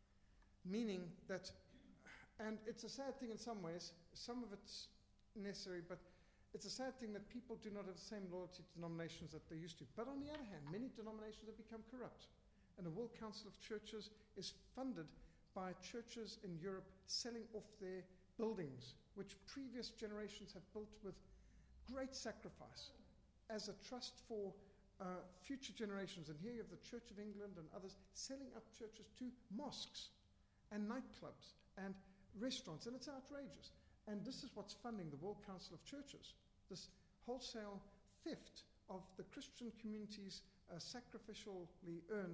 meaning that, and it's a sad thing in some ways, some of it's necessary, but it's a sad thing that people do not have the same loyalty to denominations that they used to. But on the other hand, many denominations have become corrupt. And the World Council of Churches is funded by churches in Europe selling off their buildings, which previous generations have built with great sacrifice as a trust for future generations. And here you have the Church of England and others selling up churches to mosques and nightclubs and restaurants, and it's outrageous. And this is what's funding the World Council of Churches, this wholesale theft of the Christian community's sacrificially earned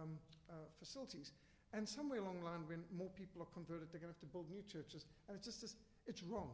facilities. And somewhere along the line, when more people are converted, they're going to have to build new churches. And it's wrong.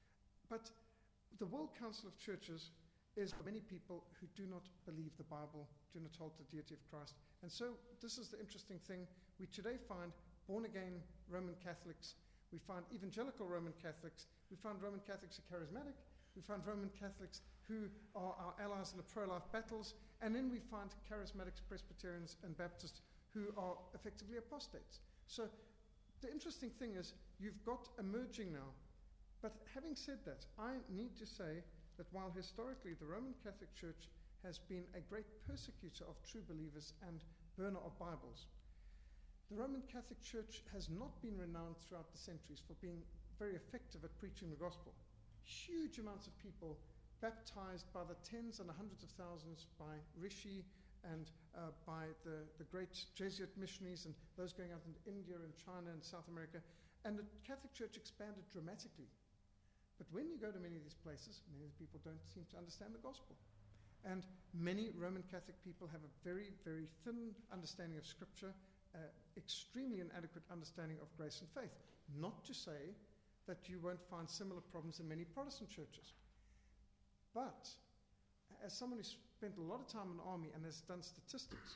But the World Council of Churches is for many people who do not believe the Bible, do not hold the deity of Christ. And so this is the interesting thing. We today find born-again Roman Catholics. We find evangelical Roman Catholics. We find Roman Catholics who are charismatic. We find Roman Catholics who are our allies in the pro-life battles. And then we find charismatics, Presbyterians, and Baptists who are effectively apostates. So the interesting thing is you've got emerging now. But having said that, I need to say that while historically the Roman Catholic Church has been a great persecutor of true believers and burner of Bibles, the Roman Catholic Church has not been renowned throughout the centuries for being very effective at preaching the gospel. Huge amounts of people baptized by the tens and the hundreds of thousands by Rishi and by the great Jesuit missionaries and those going out into India and China and South America. And the Catholic Church expanded dramatically. But when you go to many of these places, many of the people don't seem to understand the gospel. And many Roman Catholic people have a very, very thin understanding of Scripture, extremely inadequate understanding of grace and faith. Not to say that you won't find similar problems in many Protestant churches. But as someone who spent a lot of time in the army and has done statistics,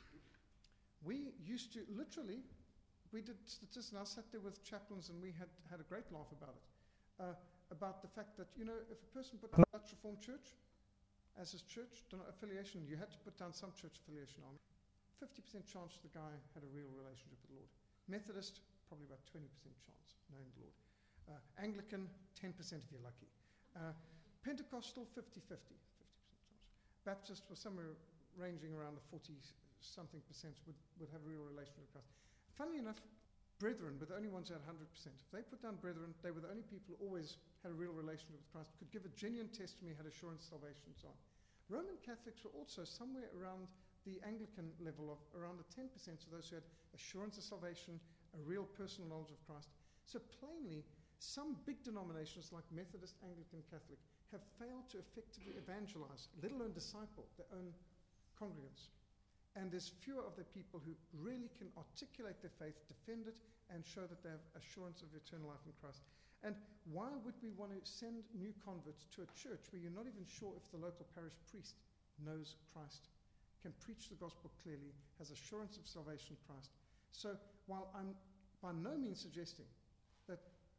we used to literally, we did statistics, and I sat there with chaplains and we had a great laugh about it. About the fact that, you know, if a person put down Dutch Reformed Church as his church affiliation, you had to put down some church affiliation on it. 50% chance the guy had a real relationship with the Lord. Methodist, probably about 20% chance knowing the Lord. Anglican, 10% if you're lucky. Pentecostal, 50-50, 50% chance. Baptist was somewhere ranging around the 40-something percent would have a real relationship with Christ. Funnily enough, brethren were the only ones who had 100%. If they put down brethren, they were the only people who always had a real relationship with Christ, could give a genuine testimony, had assurance, salvation, and so on. Roman Catholics were also somewhere around the Anglican level of around the 10% of those who had assurance of salvation, a real personal knowledge of Christ. So plainly, some big denominations like Methodist, Anglican, Catholic have failed to effectively evangelize, let alone disciple, their own congregants. And there's fewer of the people who really can articulate their faith, defend it, and show that they have assurance of eternal life in Christ. And why would we want to send new converts to a church where you're not even sure if the local parish priest knows Christ, can preach the gospel clearly, has assurance of salvation in Christ? So while I'm by no means suggesting that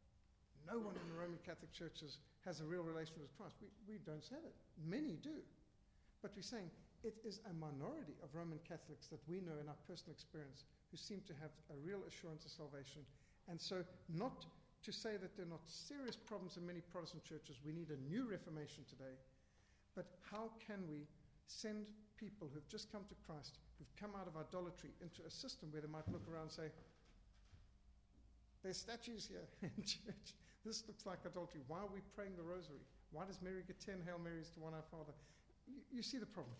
no one in the Roman Catholic churches has a real relationship with Christ, we don't say that. Many do. But we're saying it is a minority of Roman Catholics that we know in our personal experience who seem to have a real assurance of salvation. And so not to say that there are not serious problems in many Protestant churches, we need a new Reformation today, but how can we send people who've just come to Christ, who've come out of idolatry, into a system where they might look around and say, there's statues here in church. This looks like adultery. Why are we praying the rosary? Why does Mary get 10 Hail Marys to one Our Father? You see the problem.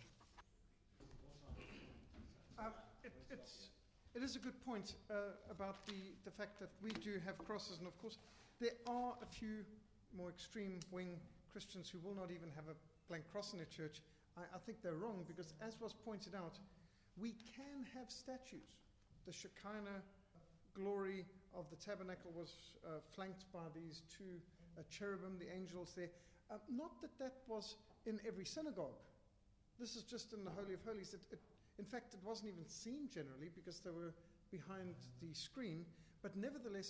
It is a good point about the fact that we do have crosses, and of course, There are a few more extreme wing Christians who will not even have a blank cross in their church. I think they're wrong, because as was pointed out, we can have statues. The Shekinah glory of the tabernacle was flanked by these two cherubim, the angels there. Not that that was in every synagogue. This is just in the Holy of Holies. In fact, it wasn't even seen generally because they were behind the screen. But nevertheless,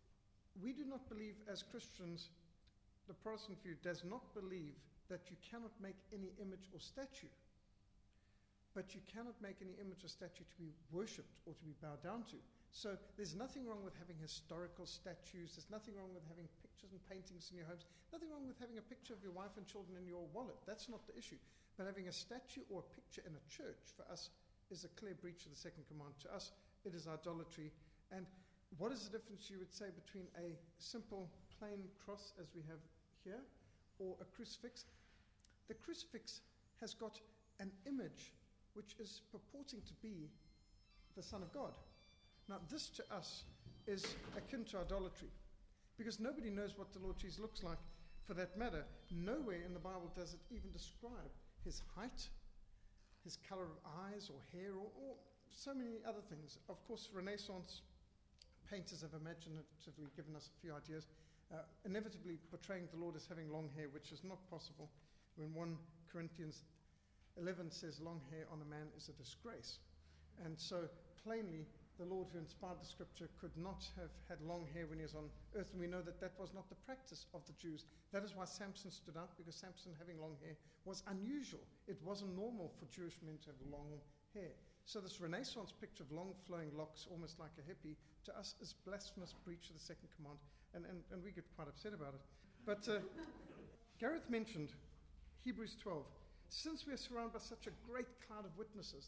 we do not believe as Christians, the Protestant view does not believe that you cannot make any image or statue. But you cannot make any image or statue to be worshipped or to be bowed down to. So there's nothing wrong with having historical statues. There's nothing wrong with having pictures and paintings in your homes. Nothing wrong with having a picture of your wife and children in your wallet. That's not the issue. But having a statue or a picture in a church, for us, is a clear breach of the second command. To us, it is idolatry. And what is the difference, you would say, between a simple plain cross, as we have here, or a crucifix? The crucifix has got an image which is purporting to be the Son of God. Now, this to us is akin to idolatry, because nobody knows what the Lord Jesus looks like. For that matter, nowhere in the Bible does it even describe his height, his color of eyes or hair, or so many other things. Of course, Renaissance painters have imaginatively given us a few ideas, inevitably portraying the Lord as having long hair, which is not possible. When 1 Corinthians 11 says long hair on a man is a disgrace. And so plainly, the Lord who inspired the scripture could not have had long hair when he was on earth, and we know that that was not the practice of the Jews. That is why Samson stood out, because Samson having long hair was unusual. It wasn't normal for Jewish men to have long hair. So this Renaissance picture of long flowing locks, almost like a hippie, to us is blasphemous breach of the second command, and we get quite upset about it. But Gareth mentioned Hebrews 12. Since we are surrounded by such a great cloud of witnesses,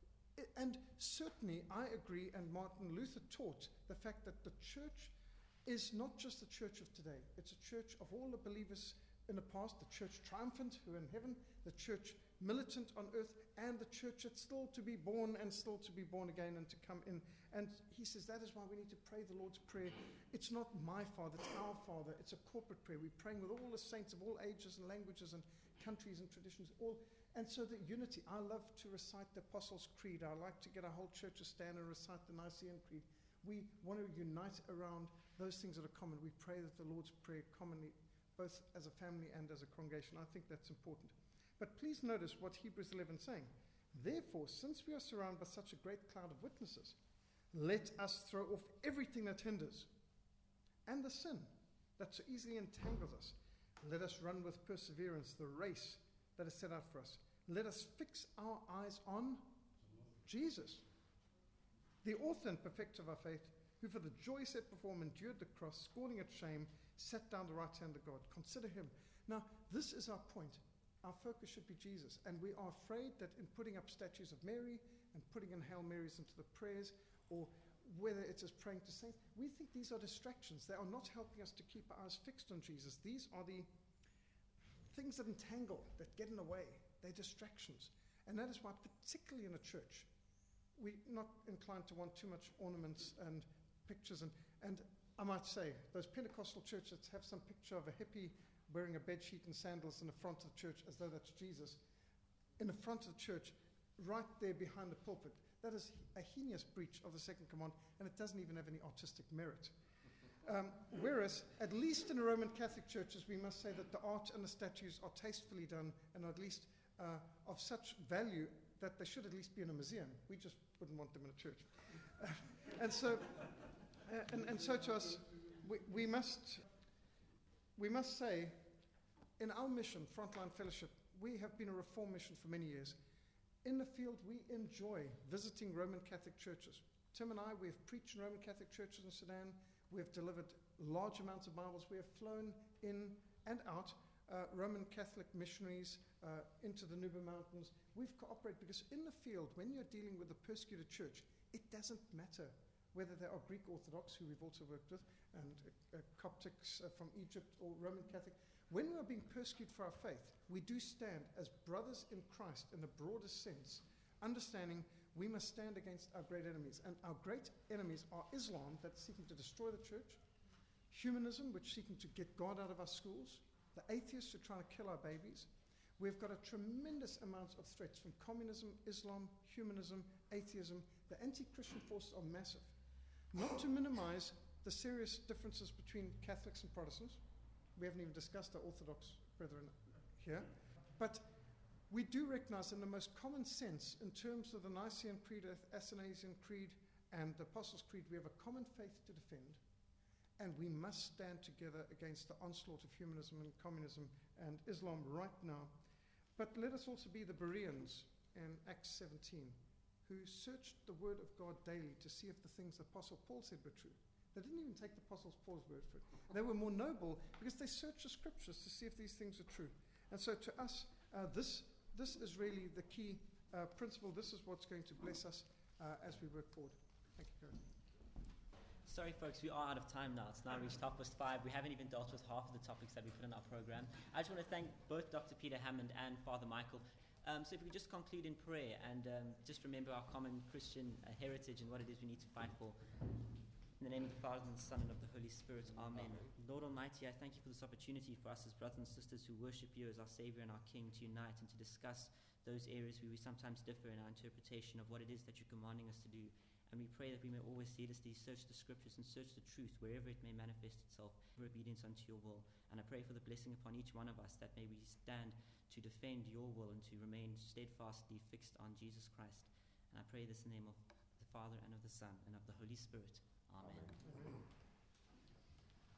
and certainly I agree, and Martin Luther taught the fact that the church is not just the church of today. It's a church of all the believers in the past, the church triumphant who are in heaven, the church militant on earth, and the church that's still to be born and still to be born again and to come in. And he says that is why we need to pray the Lord's Prayer. It's not my Father, it's our Father. It's a corporate prayer. We're praying with all the saints of all ages and languages and countries and traditions, all. And so the unity, I love to recite the Apostles' Creed. I like to get a whole church to stand and recite the Nicene Creed. We want to unite around those things that are common. We pray that the Lord's Prayer commonly, both as a family and as a congregation. I think that's important. But please notice what Hebrews 11 is saying. Therefore, since we are surrounded by such a great cloud of witnesses, let us throw off everything that hinders and the sin that so easily entangles us. Let us run with perseverance the race that is set out for us. Let us fix our eyes on Jesus, the author and perfecter of our faith, who for the joy set before him endured the cross, scorning its shame, sat down at the right hand of God. Consider him. Now, this is our point. Our focus should be Jesus. And we are afraid that in putting up statues of Mary and putting in Hail Marys into the prayers, or whether it is praying to saints, we think these are distractions. They are not helping us to keep our eyes fixed on Jesus. These are the things that entangle, that get in the way. They're distractions. And that is why, particularly in a church, we're not inclined to want too much ornaments and pictures. And I might say, those Pentecostal churches have some picture of a hippie wearing a bedsheet and sandals in the front of the church, as though that's Jesus, in the front of the church, right there behind the pulpit. That is a heinous breach of the second command, and it doesn't even have any artistic merit. Whereas, at least in the Roman Catholic churches, we must say that the art and the statues are tastefully done and at least of such value that they should at least be in a museum. We just wouldn't want them in a church. And so to us, we must say, in our mission, Frontline Fellowship, we have been a reform mission for many years. In the field, we enjoy visiting Roman Catholic churches. Tim and I, we have preached in Roman Catholic churches in Sudan. We have delivered large amounts of Bibles. We have flown in and out Roman Catholic missionaries into the Nuba Mountains. We've cooperated because in the field, when you're dealing with a persecuted church, it doesn't matter whether they are Greek Orthodox, who we've also worked with, and Coptics from Egypt, or Roman Catholic. When we are being persecuted for our faith, we do stand as brothers in Christ in the broadest sense, understanding we must stand against our great enemies. And our great enemies are Islam, that's seeking to destroy the church, humanism, which is seeking to get God out of our schools, the atheists who are trying to kill our babies. We've got a tremendous amount of threats from communism, Islam, humanism, atheism. The anti-Christian forces are massive. Not to minimize the serious differences between Catholics and Protestants. We haven't even discussed our Orthodox brethren here. But we do recognize in the most common sense, in terms of the Nicene Creed, Athanasian Creed, and the Apostles' Creed, we have a common faith to defend. And we must stand together against the onslaught of humanism and communism and Islam right now. But let us also be the Bereans in Acts 17, who searched the Word of God daily to see if the things the Apostle Paul said were true. They didn't even take the Apostle Paul's word for it. They were more noble because they searched the Scriptures to see if these things are true. And so to us, this is really the key principle. This is what's going to bless us as we work forward. Thank you, Karen. Sorry, folks, we are out of time now. It's now reached 5:30. We haven't even dealt with half of the topics that we put in our program. I just want to thank both Dr. Peter Hammond and Father Michael. So if we could just conclude in prayer and just remember our common Christian heritage and what it is we need to fight for. In the name of the Father, and the Son, and of the Holy Spirit. Amen. Lord Almighty, I thank you for this opportunity for us as brothers and sisters who worship you as our Savior and our King to unite and to discuss those areas where we sometimes differ in our interpretation of what it is that you're commanding us to do. And we pray that we may always zealously search the Scriptures and search the truth wherever it may manifest itself for obedience unto your will. And I pray for the blessing upon each one of us, that may we stand to defend your will and to remain steadfastly fixed on Jesus Christ. And I pray this in the name of the Father and of the Son and of the Holy Spirit. Amen. Amen.